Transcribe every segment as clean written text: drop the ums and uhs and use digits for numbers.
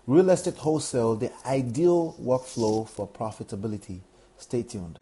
Real estate wholesale, the ideal workflow for profitability. Stay tuned.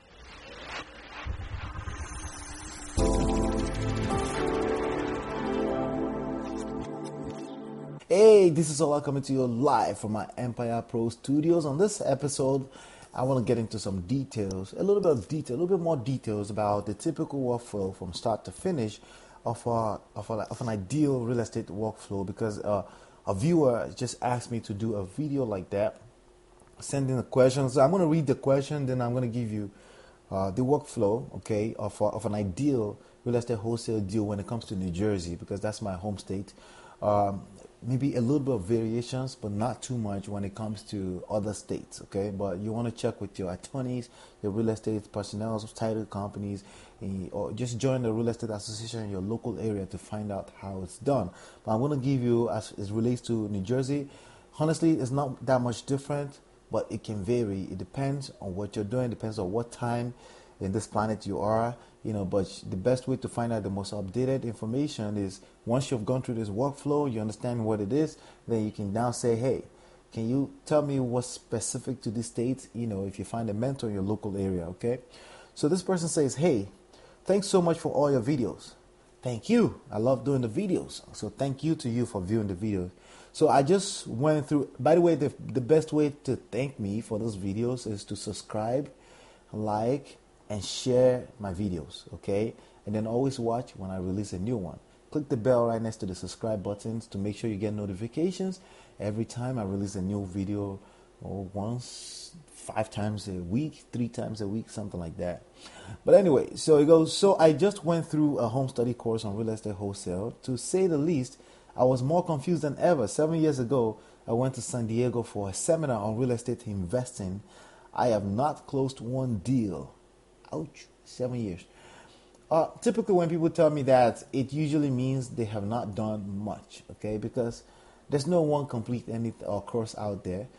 Hey, this is Ola coming to you live from my Empire Pro Studios. On this episode, I want to get into some details, a little bit more details about the typical workflow from start to finish of an ideal real estate workflow, because a viewer just asked me to do a video like that, sending a question. So I'm going to read the question, then I'm going to give you the workflow, okay, of an ideal real estate wholesale deal when it comes to New Jersey, because that's my home state. Maybe a little bit of variations, but not too much when it comes to other states, okay? But you want to check with your attorneys, your real estate personnel, title companies, or just join the real estate association in your local area to find out how it's done. But I'm going to give you, as it relates to New Jersey, honestly, it's not that much different, but it can vary. It depends on what you're doing, depends on what time in this planet you are, but the best way to find out the most updated information is once you've gone through this workflow, you understand what it is, then you can now say, hey, can you tell me what's specific to this state, if you find a mentor in your local area, okay? So this person says, hey, thanks so much for all your videos. Thank you. I love doing the videos. So thank you to you for viewing the videos. So I just went through, by the way, the best way to thank me for those videos is to subscribe, like, and share my videos, okay? And then always watch when I release a new one. Click the bell right next to the subscribe buttons to make sure you get notifications every time I release a new video, or once, 5 times a week, 3 times a week, something like that. But anyway, so it goes, so I just went through a home study course on real estate wholesale. To say the least, I was more confused than ever. 7 years ago, I went to San Diego for a seminar on real estate investing. I have not closed one deal. Ouch, 7 years. Typically when people tell me that, it usually means they have not done much, okay? Because there's no one complete course out there.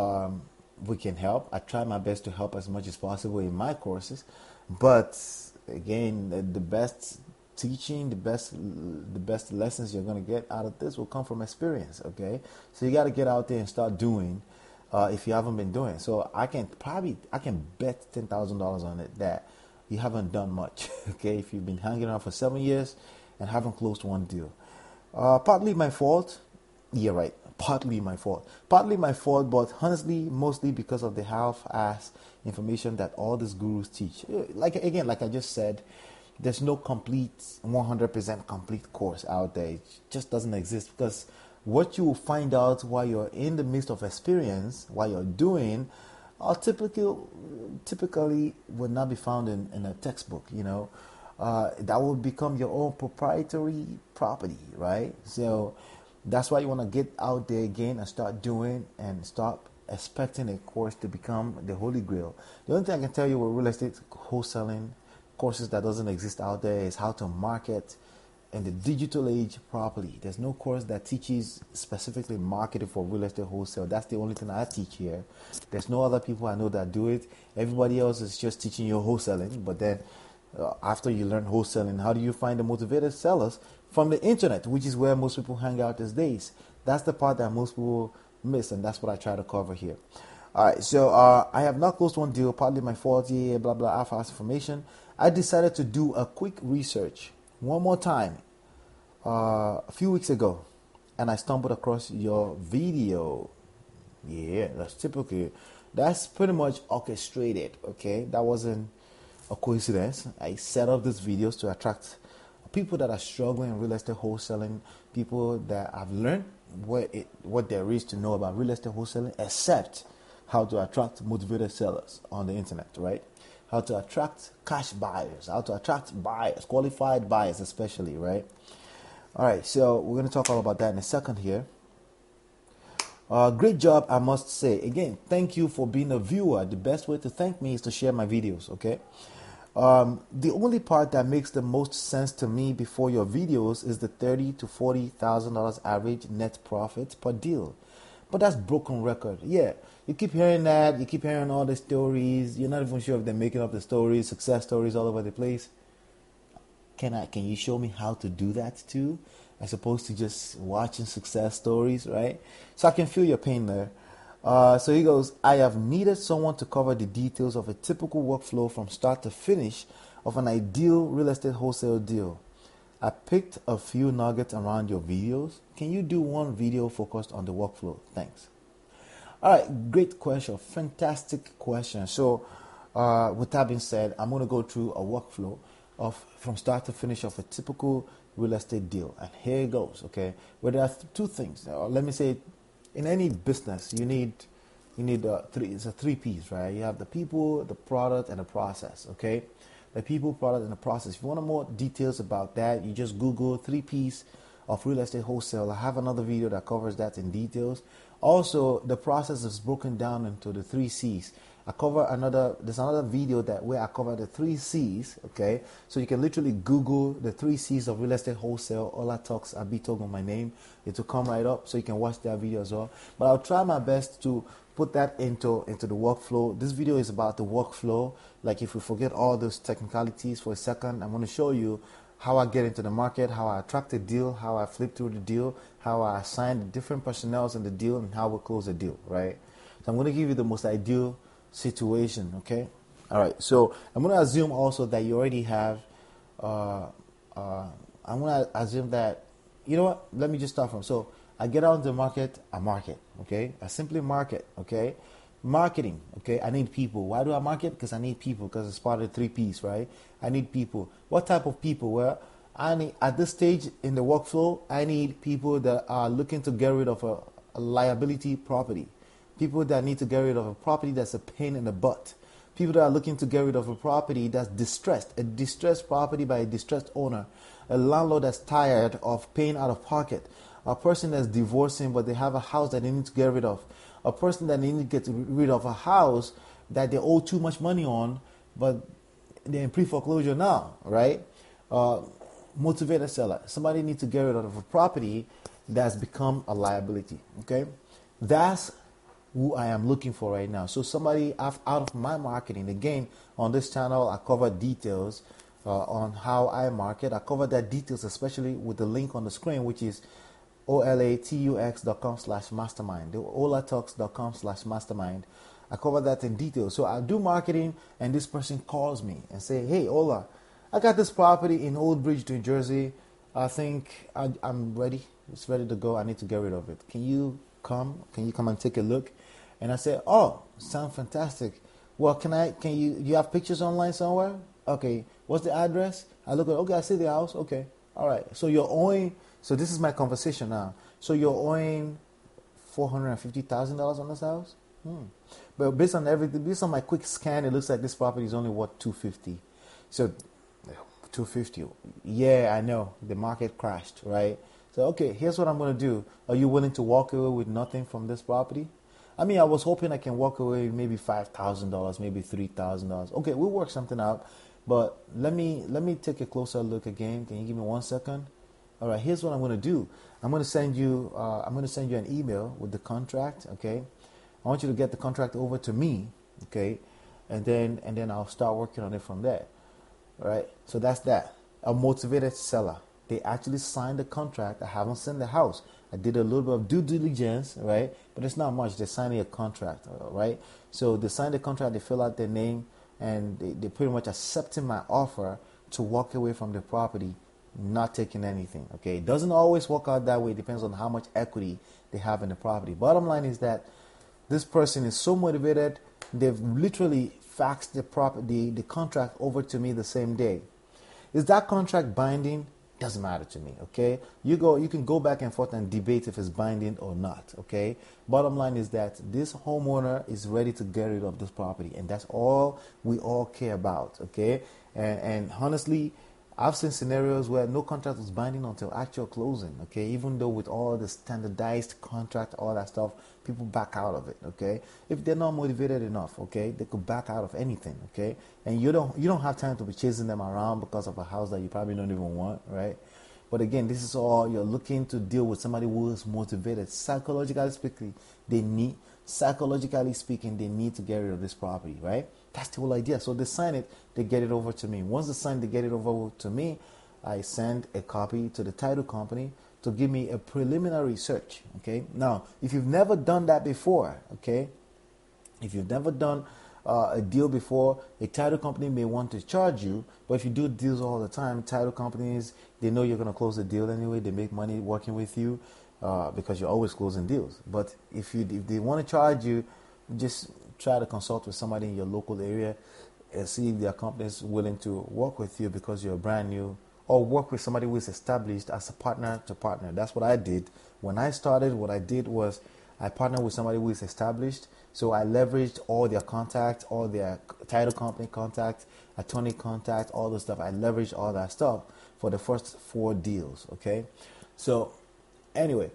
We can help. I try my best to help as much as possible in my courses. But again, the best teaching, the best lessons you're going to get out of this will come from experience, okay? So you got to get out there and start doing if you haven't been doing. So I can bet $10,000 on it that you haven't done much, okay? If you've been hanging around for 7 years and haven't closed one deal. Partly my fault. Yeah, right. Partly my fault, but honestly, mostly because of the half-ass information that all these gurus teach. Like I just said, there's no complete, 100% complete course out there. It just doesn't exist, because what you will find out while you're in the midst of experience, while you're doing, typically would not be found in a textbook, that will become your own proprietary property, right? So that's why you want to get out there again and start doing, and stop expecting a course to become the holy grail. The only thing I can tell you with real estate wholesaling courses that doesn't exist out there is how to market in the digital age properly. There's no course that teaches specifically marketing for real estate wholesale. That's the only thing I teach here. There's no other people I know that do it. Everybody else is just teaching you wholesaling. But then after you learn wholesaling, how do you find the motivated sellers? From the internet, which is where most people hang out these days. That's the part that most people miss, and that's what I try to cover here. All right, so I have not closed one deal, partly my fault, blah, blah, fast information. I decided to do a quick research one more time a few weeks ago, and I stumbled across your video. Yeah, that's pretty much orchestrated, okay? That wasn't a coincidence. I set up these videos to attract people that are struggling in real estate wholesaling, people that have learned what there is to know about real estate wholesaling, except how to attract motivated sellers on the internet, right? How to attract cash buyers, how to attract buyers, qualified buyers especially, right? All right, so we're going to talk all about that in a second here. Great job, I must say. Again, thank you for being a viewer. The best way to thank me is to share my videos, okay? The only part that makes the most sense to me before your videos is the $30,000 to $40,000 average net profit per deal. But that's broken record. Yeah, you keep hearing that. You keep hearing all the stories. You're not even sure if they're making up the stories, success stories all over the place. Can you show me how to do that too? as opposed to just watching success stories, right? So I can feel your pain there. So he goes, I have needed someone to cover the details of a typical workflow from start to finish of an ideal real estate wholesale deal. I picked a few nuggets around your videos. Can you do one video focused on the workflow? Thanks. All right, great question. Fantastic question. So, with that being said, I'm going to go through a workflow of from start to finish of a typical real estate deal. And here it goes, okay? Where there are two things. Let me say, in any business, you need three. It's a three P's, right? You have the people, the product, and the process, okay? The people, product, and the process. If you want more details about that, you just Google 3 P's of real estate wholesale. I have another video that covers that in details. Also, the process is broken down into the 3 C's. There's another video where I cover the 3 C's, okay? So you can literally Google the 3 C's of real estate wholesale. Ola Talks Abitogo, my name. It will come right up, so you can watch that video as well. But I'll try my best to put that into the workflow. This video is about the workflow. Like, if we forget all those technicalities for a second, I'm going to show you how I get into the market, how I attract a deal, how I flip through the deal, how I assign the different personnel in the deal, and how we close the deal, right? So I'm going to give you the most ideal situation, okay? All right, so I'm going to assume also that you already have, I'm going to assume that, you know what, let me just start from, so I get out into the market, I market, okay? I simply market, okay? Marketing, okay? I need people. Why do I market? Because I need people, because it's part of the 3 P's, right? I need people. What type of people? Well, I need, at this stage in the workflow, I need people that are looking to get rid of a liability property. People that need to get rid of a property that's a pain in the butt. People that are looking to get rid of a property that's distressed, a distressed property by a distressed owner, a landlord that's tired of paying out of pocket, a person that's divorcing but they have a house that they need to get rid of, a person that they need to get rid of a house that they owe too much money on, but they're in pre-foreclosure now, right? Motivated seller. Somebody needs to get rid of a property that's become a liability, okay? That's who I am looking for right now. So somebody out of my marketing. Again, on this channel, I cover details on how I market. I cover that details, especially with the link on the screen, which is olatux.com/mastermind, olatalks.com/mastermind. I cover that in detail. So I do marketing, and this person calls me and say, hey, Ola, I got this property in Old Bridge, New Jersey. I think I'm ready. It's ready to go. I need to get rid of it. Can you come and take a look? And I said, oh, sound fantastic. Well, can you have pictures online somewhere? Okay. What's the address? I look at, okay, I see the house. Okay. All right. So you're owing, so this is my conversation now. So you're owing $450,000 on this house? But based on everything, based on my quick scan, it looks like this property is only worth $250. So $250. Yeah, I know. The market crashed, right? So, okay, here's what I'm going to do. Are you willing to walk away with nothing from this property? I mean, I was hoping I can walk away with maybe $5,000, maybe $3,000. Okay, we'll work something out. But let me take a closer look again. Can you give me 1 second? All right, here's what I'm going to do. I'm going to send you an email with the contract, okay? I want you to get the contract over to me, okay? And then I'll start working on it from there. All right? So that's that. A motivated seller. They actually signed the contract. I haven't seen the house. I did a little bit of due diligence, right? But it's not much. They're signing a contract, right? So they sign the contract, they fill out their name, and they pretty much accepting my offer to walk away from the property, not taking anything, okay? It doesn't always work out that way. It depends on how much equity they have in the property. Bottom line is that this person is so motivated, they've literally faxed the contract over to me the same day. Is that contract binding? Doesn't matter to me, okay? You can go back and forth and debate if it's binding or not, okay? Bottom line is that this homeowner is ready to get rid of this property, and that's all we all care about, okay? And honestly, I've seen scenarios where no contract was binding until actual closing, okay? Even though with all the standardized contract, all that stuff, people back out of it, okay? If they're not motivated enough, okay, they could back out of anything, okay? And you don't have time to be chasing them around because of a house that you probably don't even want, right? But again, this is all you're looking to deal with somebody who is motivated. Psychologically speaking, they need to get rid of this property, right? That's the whole idea. So they sign it, they get it over to me. Once they sign, they get it over to me. I send a copy to the title company. to give me a preliminary search. Okay, now if you've never done that before, okay, if you've never done a deal before, a title company may want to charge you, but if you do deals all the time, title companies, they know you're going to close the deal anyway. They make money working with you because you're always closing deals. But if they want to charge you, just try to consult with somebody in your local area and see if their company is willing to work with you because you're brand new, or work with somebody who is established as a partner to partner. That's what I did. When I started, what I did was I partnered with somebody who is established. So I leveraged all their contacts, all their title company contacts, attorney contacts, all the stuff. I leveraged all that stuff for the first 4 deals, okay? So anyway,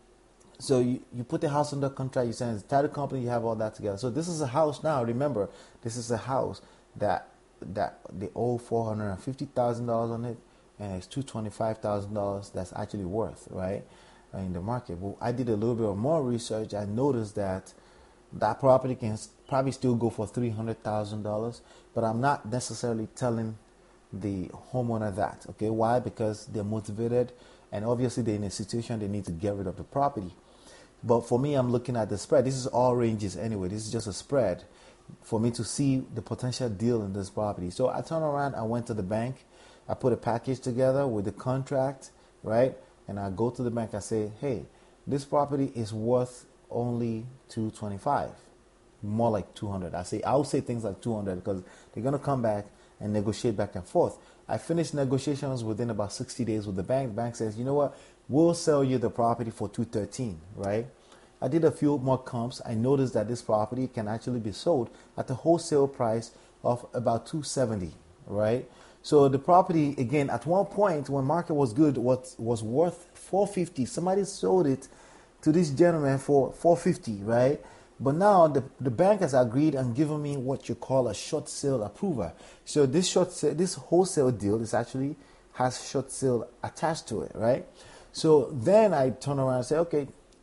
so you put the house under contract, you send the title company, you have all that together. So this is a house now. Remember, this is a house that they owe $450,000 on it, and it's $225,000 that's actually worth, right, in the market. Well, I did a little bit more research. I noticed that property can probably still go for $300,000, but I'm not necessarily telling the homeowner that. Okay, why? Because they're motivated, and obviously they're in a situation they need to get rid of the property. But for me, I'm looking at the spread. This is all ranges anyway. This is just a spread for me to see the potential deal in this property. So I turned around, I went to the bank, I put a package together with the contract, right? And I go to the bank, I say, hey, this property is worth only $225, more like $200. I'll say things like $200 because they're gonna come back and negotiate back and forth. I finished negotiations within about 60 days with the bank. The bank says, you know what, we'll sell you the property for $213, right? I did a few more comps. I noticed that this property can actually be sold at the wholesale price of about $270, right? So the property, again, at one point when market was good, was worth $450. Somebody sold it to this gentleman for $450, right? But now the bank has agreed and given me what you call a short sale approval. So this wholesale deal has short sale attached to it, right? So then I turn around and say, okay,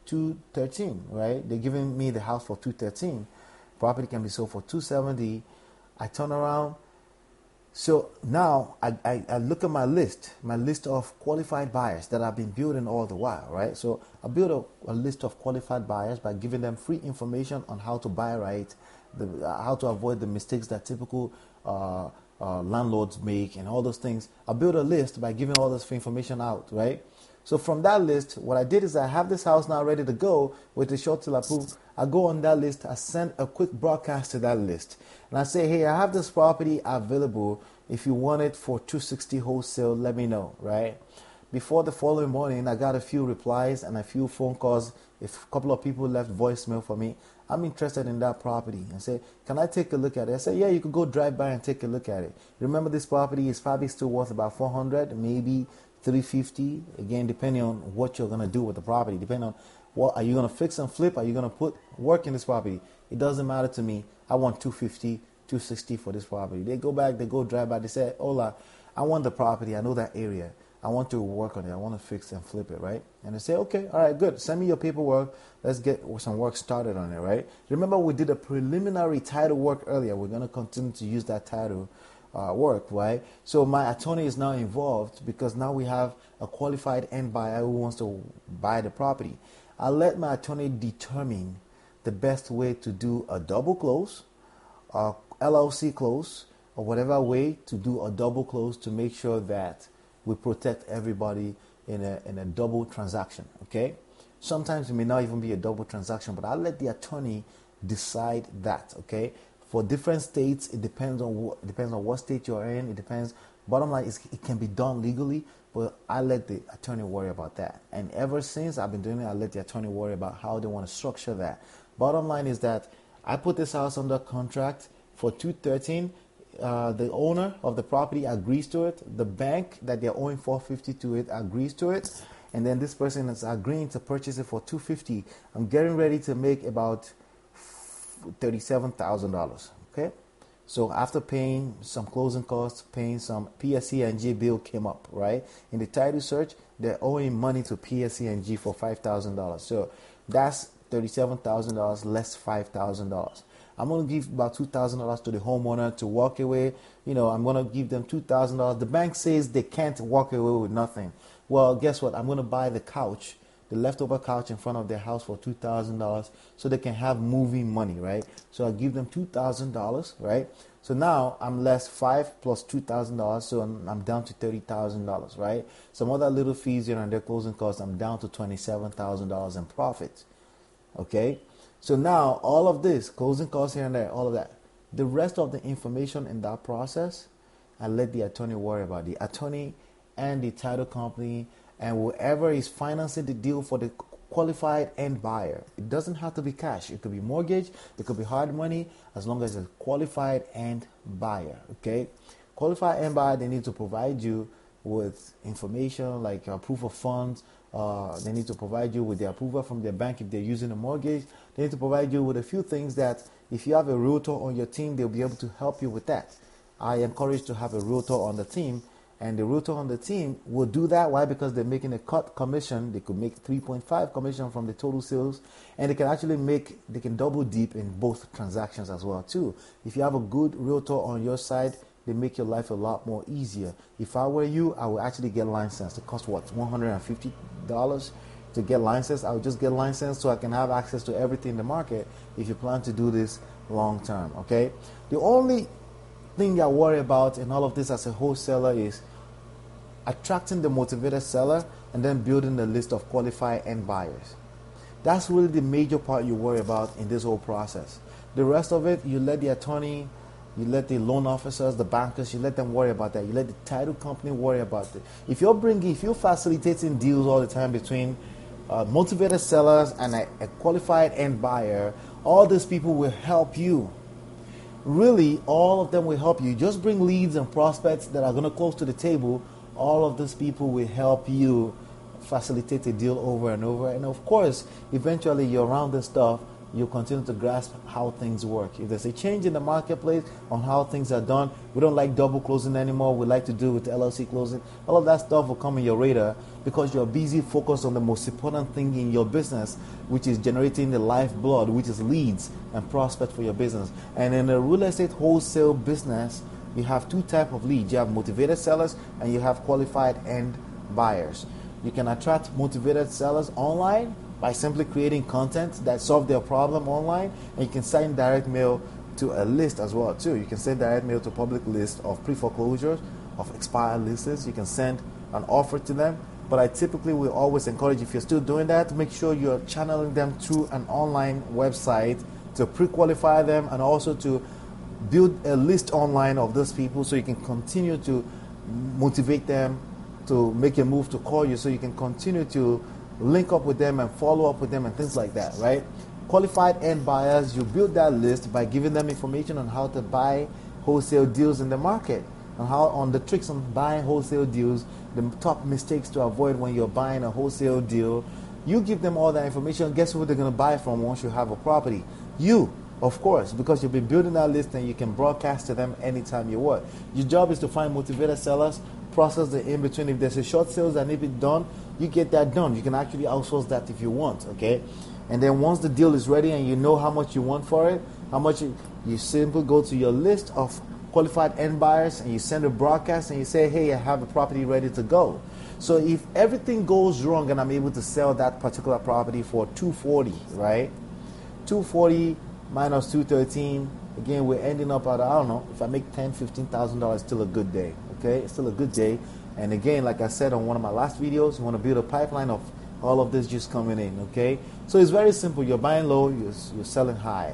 $213, right? They're giving me the house for $213. Property can be sold for $270. I turn around. So now I look at my list of qualified buyers that I've been building all the while, right? So I build a list of qualified buyers by giving them free information on how to buy right, how to avoid the mistakes that typical landlords make and all those things. I build a list by giving all this free information out, right? So from that list, what I did is I have this house now ready to go with the short sale approved. I go on that list, I send a quick broadcast to that list. And I say, hey, I have this property available. If you want it for $260 wholesale, let me know, right? Before the following morning, I got a few replies and a few phone calls. A couple of people left voicemail for me. I'm interested in that property. I say, can I take a look at it? I say, yeah, you could go drive by and take a look at it. Remember, this property is probably still worth about $400, maybe $350. Again, depending on what you're going to do with the property. Depending on what, are you going to fix and flip? Are you going to put work in this property? It doesn't matter to me. I want $250, $260 for this property. They go back, they go drive by. They say, hola, I want the property. I know that area. I want to work on it. I want to fix and flip it, right? And they say, okay, all right, good. Send me your paperwork. Let's get some work started on it, right? Remember, we did a preliminary title work earlier. We're going to continue to use that title work, right? So my attorney is now involved because now we have a qualified end buyer who wants to buy the property. I'll let my attorney determine the best way to do a double close, LLC close, or whatever way to do a double close to make sure that we protect everybody in a double transaction, okay? Sometimes it may not even be a double transaction, but I'll let the attorney decide that, okay? For different states, it depends on what state you're in. It depends. Bottom line is it can be done legally, but I let the attorney worry about that. And ever since I've been doing it, I let the attorney worry about how they want to structure that. Bottom line is that I put this house under contract for $213. The owner of the property agrees to it. The bank that they're owing $450 to it agrees to it. And then this person is agreeing to purchase it for $250. I'm getting ready to make about $37,000. Okay, so after paying some closing costs, paying some PSE&G bill came up, right? In the title search, they're owing money to PSE&G for $5,000. So that's $37,000 less $5,000. I'm going to give about $2,000 to the homeowner to walk away. You know, I'm going to give them $2,000. The bank says they can't walk away with nothing. well, guess what? I'm going to buy the couch, the leftover couch in front of their house for $2,000 so they can have moving money, right? So I give them $2,000, right? So now I'm less five plus $2,000, so I'm down to $30,000, right? Some other little fees here and their closing costs, I'm down to $27,000 in profit. Okay, so now all of this, closing costs here and there, all of that, the rest of the information in that process, I let the attorney worry about. The attorney and the title company and whoever is financing the deal for the qualified end buyer. It doesn't have to be cash. It could be mortgage. It could be hard money, as long as it's a qualified end buyer. Okay, qualified end buyer, they need to provide you with information like proof of funds. They need to provide you with the approval from their bank if they're using a mortgage. They need to provide you with a few things that if you have a realtor on your team, they'll be able to help you with that. I encourage to have a realtor on the team, and the realtor on the team will do that. Why? Because they're making a cut commission. They could make 3.5 commission from the total sales, and they can double dip in both transactions as well too. If you have a good realtor on your side, they make your life a lot more easier. If I were you, I would actually get licensed. It costs what, $150 to get licensed? I would just get licensed so I can have access to everything in the market if you plan to do this long term, okay? The only thing I worry about in all of this as a wholesaler is attracting the motivated seller and then building the list of qualified end buyers. That's really the major part you worry about in this whole process. The rest of it, you let the attorney, you let the loan officers, the bankers, you let them worry about that. You let the title company worry about it. If you're facilitating deals all the time between motivated sellers and a qualified end buyer, all these people will help you. Really, all of them will help you. Just bring leads and prospects that are going to close to the table. All of these people will help you facilitate a deal over and over. And of course, eventually you're around this stuff, you'll continue to grasp how things work. If there's a change in the marketplace on how things are done, we don't like double closing anymore. We like to do with LLC closing. All of that stuff will come in your radar because you're busy focused on the most important thing in your business, which is generating the lifeblood, which is leads and prospects for your business. And in the real estate wholesale business, you have two types of leads. You have motivated sellers and you have qualified end buyers. You can attract motivated sellers online by simply creating content that solve their problem online, and you can send direct mail to a list as well too. You can send direct mail to a public list of pre-foreclosures, of expired leases. You can send an offer to them, but I typically will always encourage, if you're still doing that, make sure you're channeling them through an online website to pre-qualify them and also to build a list online of those people so you can continue to motivate them to make a move to call you, so you can continue to link up with them and follow up with them and things like that, right? Qualified end buyers, you build that list by giving them information on how to buy wholesale deals in the market, on the tricks on buying wholesale deals, the top mistakes to avoid when you're buying a wholesale deal. You give them all that information. Guess who they're going to buy from once you have a property? You, of course, because you've been building that list and you can broadcast to them anytime you want. Your job is to find motivated sellers, process the in-between. If there's a short sales that need to be done, you get that done. You can actually outsource that if you want, okay? And then once the deal is ready and you know how much you want for it, you simply go to your list of qualified end buyers and you send a broadcast and you say, hey, I have a property ready to go. So if everything goes wrong and I'm able to sell that particular property for $240, right? $240 minus $213, again, we're ending up at, I don't know, if I make $10,000, $15,000, still a good day, okay? It's still a good day. And again, like I said on one of my last videos, you want to build a pipeline of all of this just coming in, okay? So it's very simple. You're buying low, you're selling high.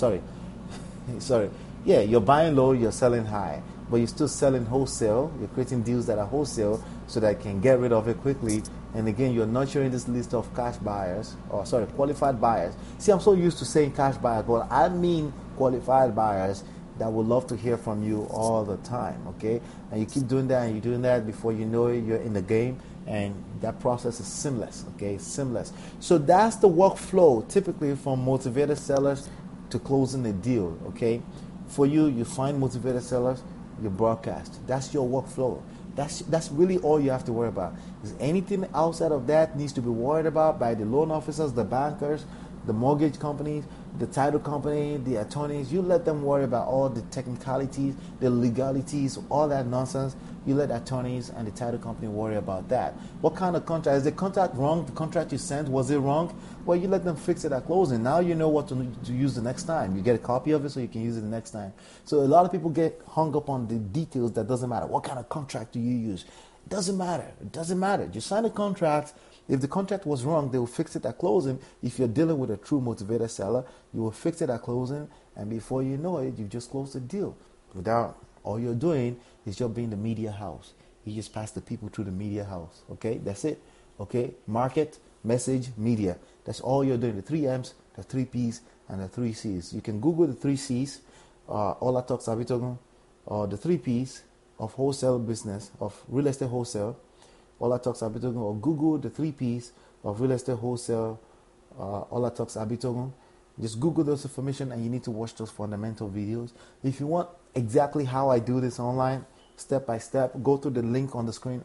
Yeah, you're buying low, you're selling high. But you're still selling wholesale. You're creating deals that are wholesale so that you can get rid of it quickly. And again, you're nurturing this list of qualified buyers. See, I'm so used to saying cash buyers, but I mean qualified buyers that would love to hear from you all the time, okay? And you keep doing that and you're doing that, before you know it, you're in the game, and that process is seamless, okay? Seamless. So that's the workflow typically from motivated sellers to closing the deal, okay? For you, you find motivated sellers, you broadcast. That's your workflow. That's really all you have to worry about. Is anything outside of that needs to be worried about by the loan officers, the bankers, the mortgage companies? the title company, the attorneys, you let them worry about all the technicalities, the legalities, all that nonsense. You let attorneys and the title company worry about that. What kind of contract? Is the contract wrong? The contract you sent, was it wrong? Well, you let them fix it at closing. Now you know what to use the next time. You get a copy of it so you can use it the next time. So a lot of people get hung up on the details that doesn't matter. What kind of contract do you use? It doesn't matter. It doesn't matter. You sign a contract. If the contract was wrong, they will fix it at closing. If you're dealing with a true motivated seller, you will fix it at closing, and before you know it, you've just closed the deal. Without all you're doing is just being the media house. You just pass the people through the media house. Okay, that's it. Okay, market, message, media. That's all you're doing. The 3 M's, the 3 P's, and the 3 C's. You can Google the 3 C's, Ola Talks Abitogun, or the 3 P's of wholesale business, of real estate wholesale. Ola Talks Abitogun, or Google the 3 P's of real estate wholesale, Ola Talks Abitogun. Just Google those information, and you need to watch those fundamental videos. If you want exactly how I do this online, step by step, go to the link on the screen,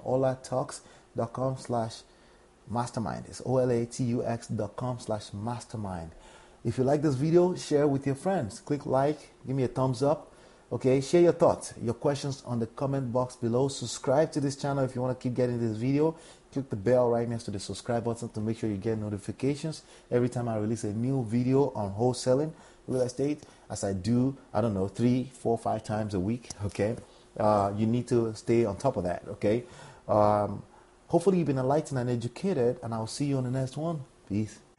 olatalks.com/mastermind. It's OLATUX.com/mastermind. If you like this video, share with your friends. Click like, give me a thumbs up. Okay, share your thoughts, your questions on the comment box below. Subscribe to this channel if you want to keep getting this video. Click the bell right next to the subscribe button to make sure you get notifications every time I release a new video on wholesaling real estate, as I do, 3, 4, 5 times a week. Okay, you need to stay on top of that. Okay, hopefully you've been enlightened and educated, and I'll see you on the next one. Peace.